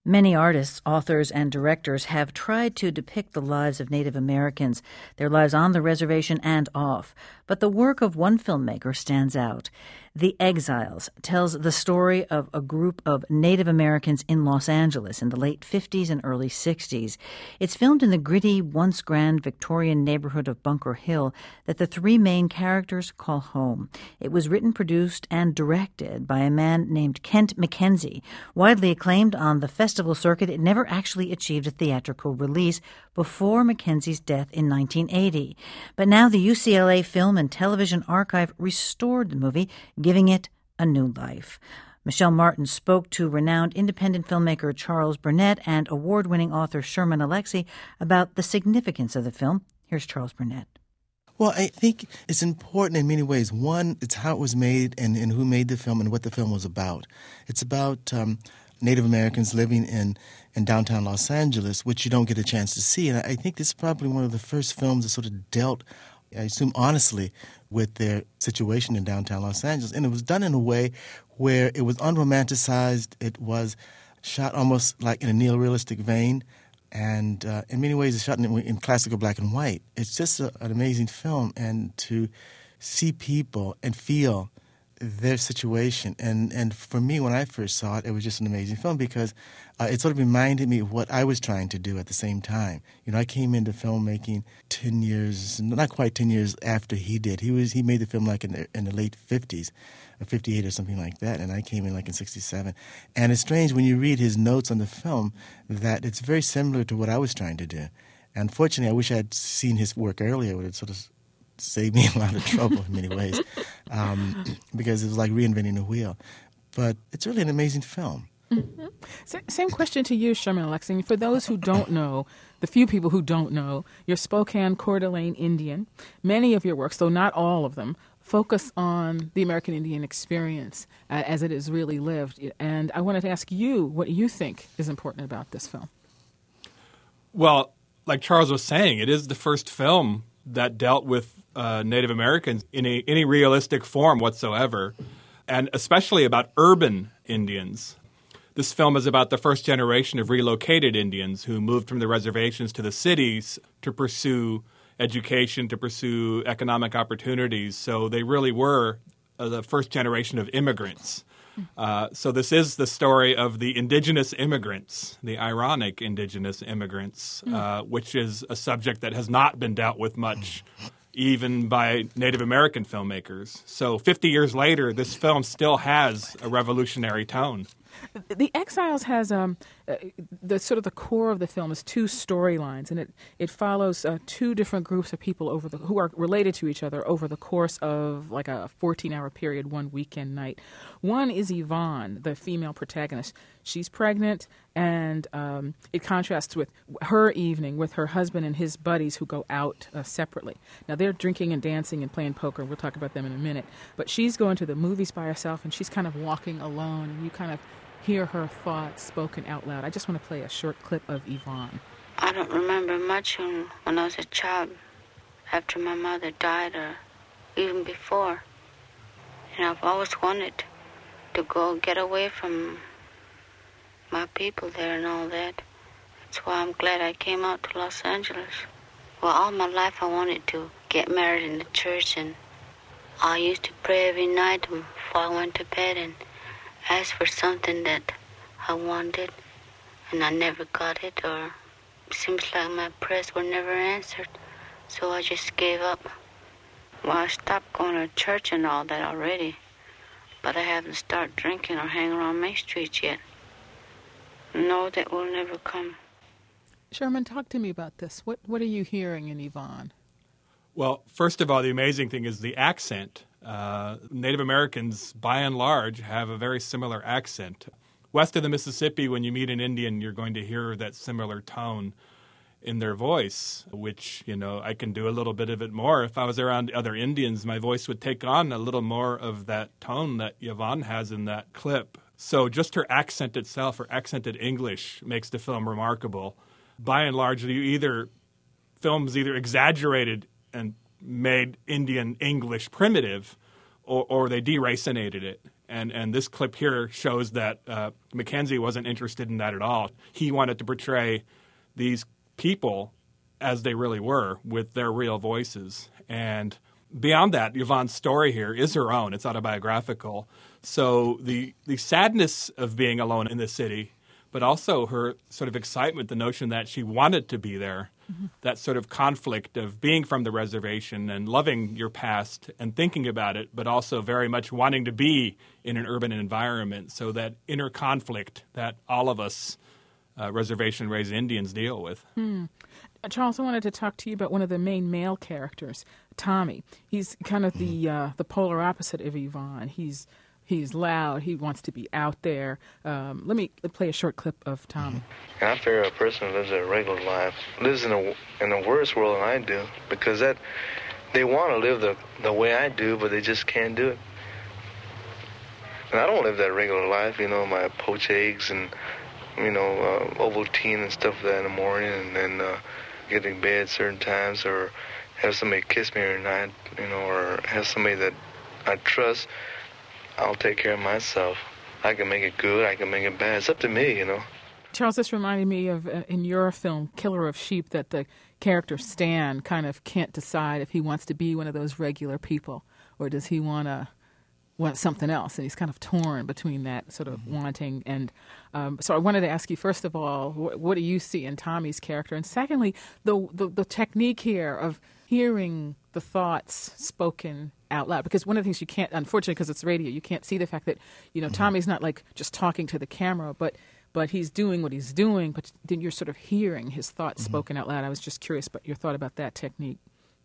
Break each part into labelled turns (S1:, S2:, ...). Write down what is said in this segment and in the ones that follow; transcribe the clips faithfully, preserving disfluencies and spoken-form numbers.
S1: Many artists, authors, and directors have tried to depict the lives of Native Americans, their lives on the reservation and off. But the work of one filmmaker stands out. The Exiles tells the story of a group of Native Americans in Los Angeles in the late fifties and early sixties. It's filmed in the gritty, once grand Victorian neighborhood of Bunker Hill that the three main characters call home. It was written, produced, and directed by a man named Kent McKenzie. Widely acclaimed on the festival circuit, it never actually achieved a theatrical release before McKenzie's death in nineteen eighty. But now the U C L A Film and Television Archive restored the movie, giving it a new life. Michelle Martin spoke to renowned independent filmmaker Charles Burnett and award-winning author Sherman Alexie about the significance of the film. Here's Charles Burnett.
S2: Well, I think it's important in many ways. One, it's how it was made and, and who made the film and what the film was about. It's about um, Native Americans living in, in downtown Los Angeles, which you don't get a chance to see. And I think this is probably one of the first films that sort of dealt, I assume honestly, with their situation in downtown Los Angeles. And it was done in a way where it was unromanticized. It was shot almost like in a neorealistic vein. And uh, in many ways, it's shot in, in classical black and white. It's just a, an amazing film. And to see people and feel their situation. And, and for me, when I first saw it, it was just an amazing film because uh, it sort of reminded me of what I was trying to do at the same time. You know, I came into filmmaking ten years, not quite ten years after he did. He was he made the film like in the, in the late fifties, or fifty-eight or something like that, and I came in like in sixty-seven. And it's strange when you read his notes on the film that it's very similar to what I was trying to do. And fortunately, I wish I had seen his work earlier. It would have sort of saved me a lot of trouble in many ways um, because it was like reinventing the wheel. But it's really an amazing film.
S3: Mm-hmm. Same question to you, Sherman Alexie. For those who don't know, the few people who don't know, you're Spokane Coeur d'Alene Indian. Many of your works, though not all of them, focus on the American Indian experience uh, as it is really lived. And I wanted to ask you what you think is important about this film.
S4: Well, like Charles was saying, it is the first film that dealt with uh, Native Americans in a, any realistic form whatsoever, and especially about urban Indians. This film is about the first generation of relocated Indians who moved from the reservations to the cities to pursue education, to pursue economic opportunities. So they really were uh, the first generation of immigrants. Uh, so this is the story of the indigenous immigrants, the ironic indigenous immigrants, uh, which is a subject that has not been dealt with much even by Native American filmmakers. So fifty years later, this film still has a revolutionary tone.
S3: The Exiles has um, uh, the sort of the core of the film is two storylines, and it it follows uh, two different groups of people over the who are related to each other over the course of like a fourteen-hour period, one weekend night. One is Yvonne, the female protagonist. She's pregnant, and um, it contrasts with her evening with her husband and his buddies who go out uh, separately. Now, they're drinking and dancing and playing poker. We'll talk about them in a minute. But she's going to the movies by herself, and she's kind of walking alone, and you kind of hear her thoughts spoken out loud. I just want to play a short clip of Yvonne.
S5: I don't remember much when, when I was a child, after my mother died or even before. And I've always wanted to go get away from my people there and all that. That's why I'm glad I came out to Los Angeles. Well, all my life I wanted to get married in the church, and I used to pray every night before I went to bed and ask for something that I wanted, and I never got it, or it seems like my prayers were never answered, so I just gave up. Well, I stopped going to church and all that already, but I haven't started drinking or hanging around Main Street yet. No, that will never come.
S3: Sherman, talk to me about this. What what are you hearing in Yvonne?
S4: Well, first of all, the amazing thing is the accent. Uh, Native Americans, by and large, have a very similar accent. West of the Mississippi, when you meet an Indian, you're going to hear that similar tone in their voice, which, you know, I can do a little bit of it more. If I was around other Indians, my voice would take on a little more of that tone that Yvonne has in that clip. So just her accent itself, her accented English, makes the film remarkable. By and large, you either films either exaggerated and made Indian English primitive, or, or they deracinated it. And and this clip here shows that uh, Mackenzie wasn't interested in that at all. He wanted to portray these people as they really were, with their real voices. And beyond that, Yvonne's story here is her own. It's autobiographical. So the the sadness of being alone in the city, but also her sort of excitement, the notion that she wanted to be there, mm-hmm. that sort of conflict of being from the reservation and loving your past and thinking about it, but also very much wanting to be in an urban environment. So that inner conflict that all of us uh, reservation-raised Indians deal with.
S3: Hmm. Charles, I wanted to talk to you about one of the main male characters, Tommy. He's kind of the uh, the polar opposite of Yvonne. He's He's loud. He wants to be out there. Um, let me play a short clip of Tommy.
S6: I fear a person who lives a regular life lives in a in a worse world than I do, because that they want to live the the way I do, but they just can't do it. And I don't live that regular life, you know, my poached eggs and you know uh, Ovaltine and stuff like that in the morning, and then uh, get in bed certain times, or have somebody kiss me every night, you know, or have somebody that I trust. I'll take care of myself. I can make it good. I can make it bad. It's up to me, you know.
S3: Charles, this reminded me of, uh, in your film, Killer of Sheep, that the character Stan kind of can't decide if he wants to be one of those regular people or does he want to want something else. And he's kind of torn between that sort of mm-hmm. wanting. And um, so I wanted to ask you, first of all, wh- what do you see in Tommy's character? And secondly, the, the, the technique here of hearing the thoughts spoken out loud, because one of the things you can't, unfortunately, because it's radio, you can't see the fact that, you know, mm-hmm. Tommy's not like just talking to the camera, but but he's doing what he's doing, but then you're sort of hearing his thoughts mm-hmm. spoken out loud. I was just curious about your thought about that technique.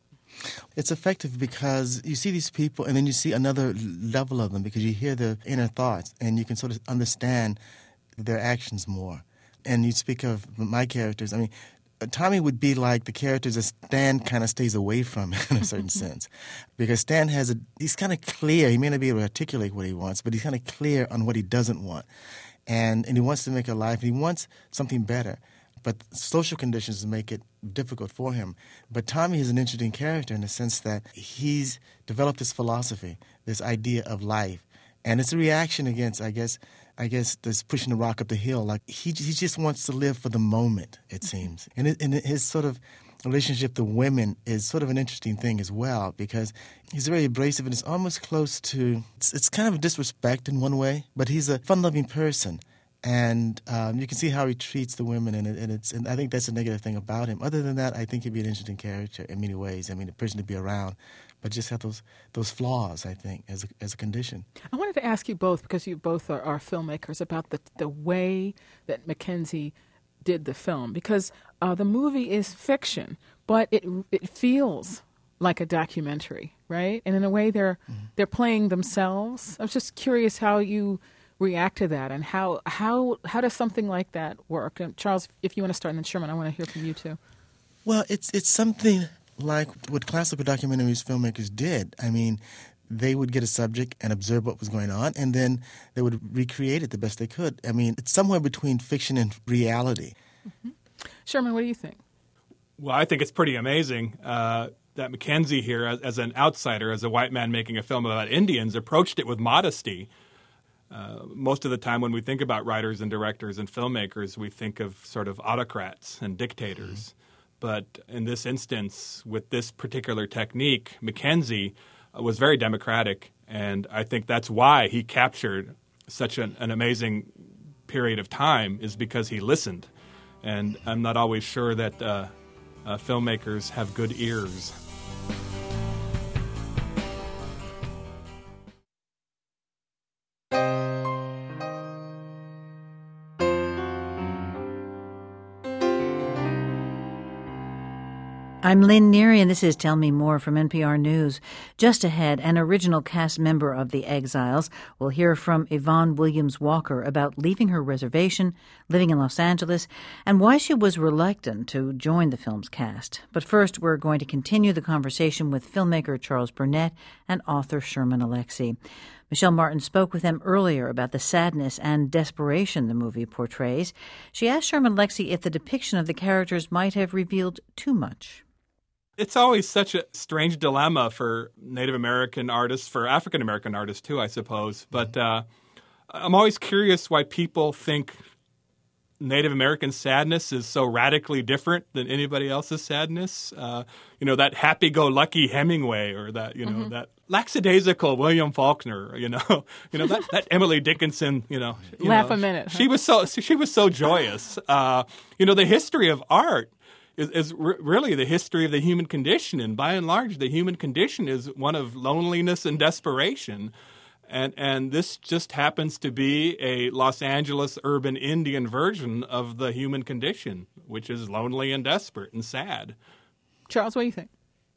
S2: It's effective because you see these people and then you see another level of them because you hear their inner thoughts and you can sort of understand their actions more. And you speak of my characters, I mean, Tommy would be like the characters that Stan kind of stays away from in a certain sense. Because Stan has a, he's kind of clear. He may not be able to articulate what he wants, but he's kind of clear on what he doesn't want. And, and he wants to make a life, and he wants something better. But social conditions make it difficult for him. But Tommy is an interesting character in the sense that he's developed this philosophy, this idea of life. And it's a reaction against, I guess, I guess, this pushing the rock up the hill. Like, he he just wants to live for the moment, it seems. And, it, and his sort of relationship to women is sort of an interesting thing as well, because he's very abrasive and it's almost close to, it's, it's kind of a disrespect in one way, but he's a fun-loving person. And um, you can see how he treats the women, and, it, and it's and I think that's a negative thing about him. Other than that, I think he'd be an interesting character in many ways. I mean, a person to be around, but just have those those flaws, I think, as a, as a condition.
S3: I wanted to ask you both, because you both are, are filmmakers, about the the way that Mackenzie did the film, because uh, the movie is fiction, but it it feels like a documentary, right? And in a way, they're mm-hmm. they're playing themselves. I was just curious how you react to that, and how how how does something like that work? And Charles, if you want to start, and then Sherman, I want to hear from you too.
S2: Well, it's it's something like what classical documentaries filmmakers did. I mean, they would get a subject and observe what was going on, and then they would recreate it the best they could. I mean, it's somewhere between fiction and reality.
S3: Mm-hmm. Sherman, what do you think?
S4: Well, I think it's pretty amazing uh, that Mackenzie here, as, as an outsider, as a white man making a film about Indians, approached it with modesty. Uh, most of the time when we think about writers and directors and filmmakers, we think of sort of autocrats and dictators. Mm-hmm. But in this instance, with this particular technique, Mackenzie uh, was very democratic, and I think that's why he captured such an, an amazing period of time, is because he listened. And I'm not always sure that uh, uh, filmmakers have good ears.
S1: I'm Lynn Neary, and this is Tell Me More from N P R News. Just ahead, an original cast member of The Exiles. We'll hear from Yvonne Williams-Walker about leaving her reservation, living in Los Angeles, and why she was reluctant to join the film's cast. But first, we're going to continue the conversation with filmmaker Charles Burnett and author Sherman Alexie. Michelle Martin spoke with them earlier about the sadness and desperation the movie portrays. She asked Sherman Alexie if the depiction of the characters might have revealed too much.
S4: It's always such a strange dilemma for Native American artists, for African American artists too, I suppose. But uh, I'm always curious why people think Native American sadness is so radically different than anybody else's sadness. Uh, you know, that happy-go-lucky Hemingway, or that, you know, mm-hmm. that lackadaisical William Faulkner, you know, you know that, that Emily Dickinson, you know. You
S3: Laugh
S4: know,
S3: a minute. Huh?
S4: She was so she was so joyous. Uh, you know, the history of art is, is re- really the history of the human condition, and by and large, the human condition is one of loneliness and desperation. And and this just happens to be a Los Angeles urban Indian version of the human condition, which is lonely and desperate and sad.
S3: Charles, what do you think?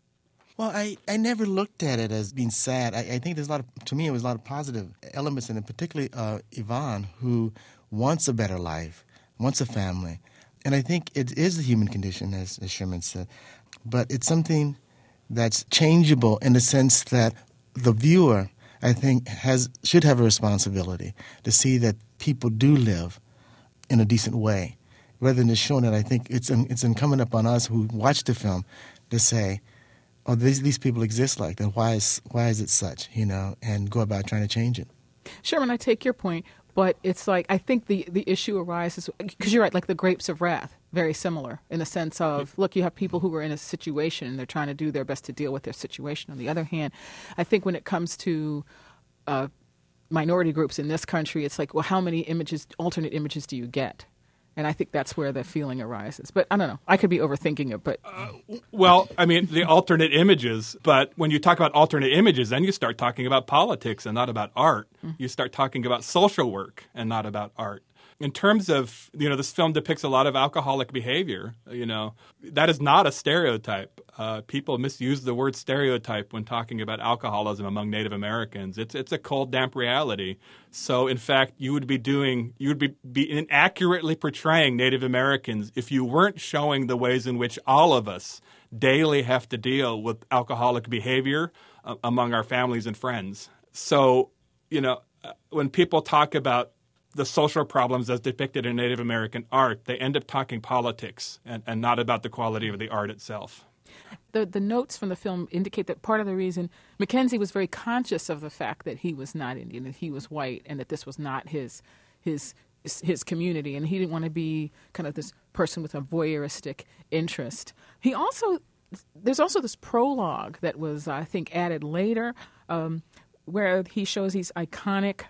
S2: Well, I, I never looked at it as being sad. I, I think there's a lot of, to me, it was a lot of positive elements in it, particularly uh, Yvonne, who wants a better life, wants a family. And I think it is the human condition, as, as Sherman said. But it's something that's changeable in the sense that the viewer, I think, has should have a responsibility to see that people do live in a decent way. Rather than just showing it, I think it's it's incumbent upon us who watch the film to say, oh, these these people exist like that. Why is why is it such, you know, and go about trying to change it.
S3: Sherman, I take your point, but it's like I think the, the issue arises, because you're right, like the Grapes of Wrath, very similar in the sense of, look, you have people who are in a situation and they're trying to do their best to deal with their situation. On the other hand, I think when it comes to uh, minority groups in this country, it's like, well, how many images, alternate images do you get? And I think that's where the feeling arises. But I don't know. I could be overthinking it, but...
S4: Uh, well, I mean, the alternate images. But when you talk about alternate images, then you start talking about politics and not about art. Mm-hmm. You start talking about social work and not about art. In terms of, you know, this film depicts a lot of alcoholic behavior, you know. That is not a stereotype. Uh, people misuse the word stereotype when talking about alcoholism among Native Americans. It's it's a cold, damp reality. So, in fact, you would be doing, you would be, be inaccurately portraying Native Americans if you weren't showing the ways in which all of us daily have to deal with alcoholic behavior uh, among our families and friends. So, you know, when people talk about the social problems as depicted in Native American art, they end up talking politics and, and not about the quality of the art itself.
S3: The the notes from the film indicate that part of the reason Mackenzie was very conscious of the fact that he was not Indian, that he was white, and that this was not his his his community, and he didn't want to be kind of this person with a voyeuristic interest. He also there's also this prologue that was, I think, added later, um, where he shows these iconic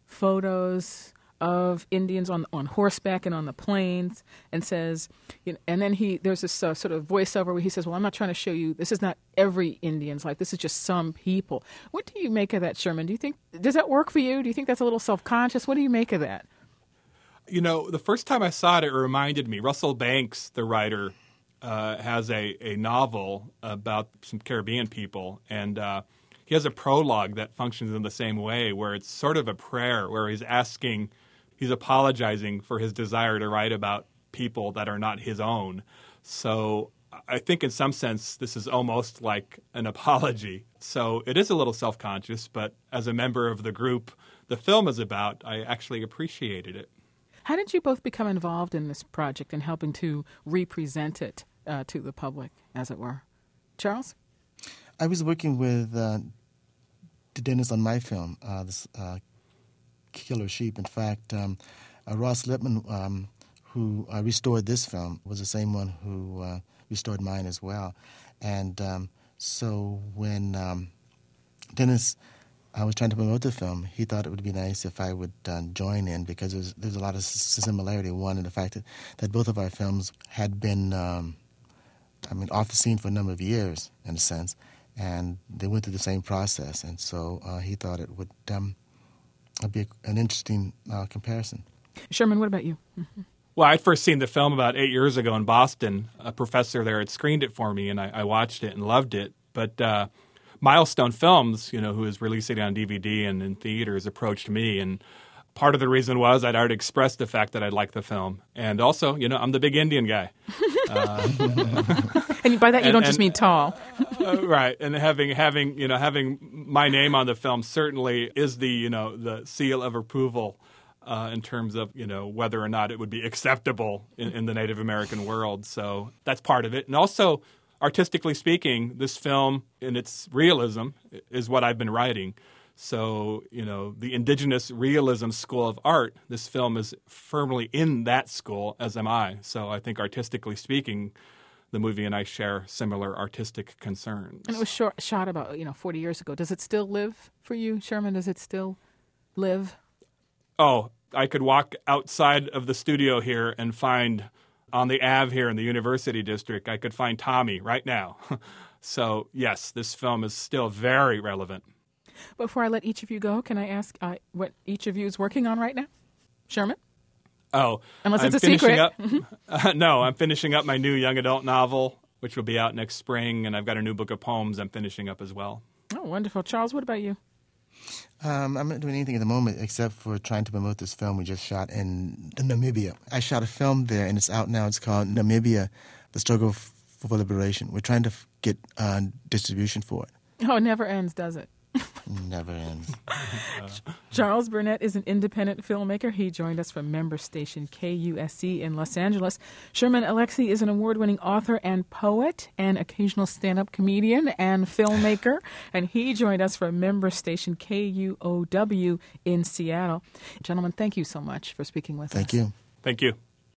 S3: photos of Indians on on horseback and on the plains, and says, you know, and then he there's this uh, sort of voiceover where he says, "Well, I'm not trying to show you this is not every Indian's life. This is just some people." What do you make of that, Sherman? Do you think does that work for you? Do you think that's a little self-conscious? What do you make of that?
S4: You know, the first time I saw it, it reminded me. Russell Banks, the writer, uh, has a a novel about some Caribbean people, and uh, he has a prologue that functions in the same way, where it's sort of a prayer, where he's asking. He's apologizing for his desire to write about people that are not his own. So I think in some sense this is almost like an apology. So it is a little self-conscious, but as a member of the group the film is about, I actually appreciated it.
S3: How did you both become involved in this project and helping to represent it uh, to the public, as it were? Charles?
S2: I was working with uh, Dennis on my film, uh, this uh Killer Sheep. In fact, um, uh, Ross Lippman, um, who uh, restored this film, was the same one who uh, restored mine as well. And um, so when um, Dennis I was trying to promote the film, he thought it would be nice if I would uh, join in, because there's, there's a lot of similarity. One, in the fact that, that both of our films had been, um, I mean, off the scene for a number of years, in a sense, and they went through the same process. And so uh, he thought it would... Um, It'd be an interesting uh, comparison.
S3: Sherman, what about you?
S4: Mm-hmm. Well, I'd first seen the film about eight years ago in Boston. A professor there had screened it for me, and I, I watched it and loved it. But uh, Milestone Films, you know, who is releasing it on D V D and in theaters, approached me, and part of the reason was I'd already expressed the fact that I liked the film. And also, you know, I'm the big Indian guy. Uh,
S3: and by that, you
S4: and,
S3: don't
S4: and,
S3: just mean tall.
S4: uh, right. And having, having, you know, having my name on the film certainly is the, you know, the seal of approval uh, in terms of, you know, whether or not it would be acceptable in, in the Native American world. So that's part of it. And also, artistically speaking, this film in its realism is what I've been writing. So, you know, the indigenous realism school of art, this film is firmly in that school, as am I. So I think artistically speaking, the movie and I share similar artistic concerns.
S3: And it was short, shot about, you know, forty years ago. Does it still live for you, Sherman? Does it still live?
S4: Oh, I could walk outside of the studio here and find, on the Ave here in the University District, I could find Tommy right now. So, yes, this film is still very relevant.
S3: Before I let each of you go, can I ask uh, what each of you is working on right now? Sherman?
S4: Oh,
S3: Unless
S4: I'm
S3: it's a
S4: finishing
S3: secret.
S4: Up, uh, no, I'm finishing up my new young adult novel, which will be out next spring, and I've got a new book of poems I'm finishing up as well.
S3: Oh, wonderful. Charles, what about you?
S2: Um, I'm not doing anything at the moment except for trying to promote this film we just shot in Namibia. I shot a film there, and it's out now. It's called Namibia, The Struggle for Liberation. We're trying to f- get uh, distribution for it.
S3: Oh, it never ends, does it?
S2: Never ends.
S3: Charles Burnett is an independent filmmaker. He joined us from member station K U S C in Los Angeles. Sherman Alexie is an award-winning author and poet and occasional stand-up comedian and filmmaker. And he joined us from member station K U O W in Seattle. Gentlemen, thank you so much for speaking with
S2: Thank
S3: us.
S2: you.
S4: Thank you.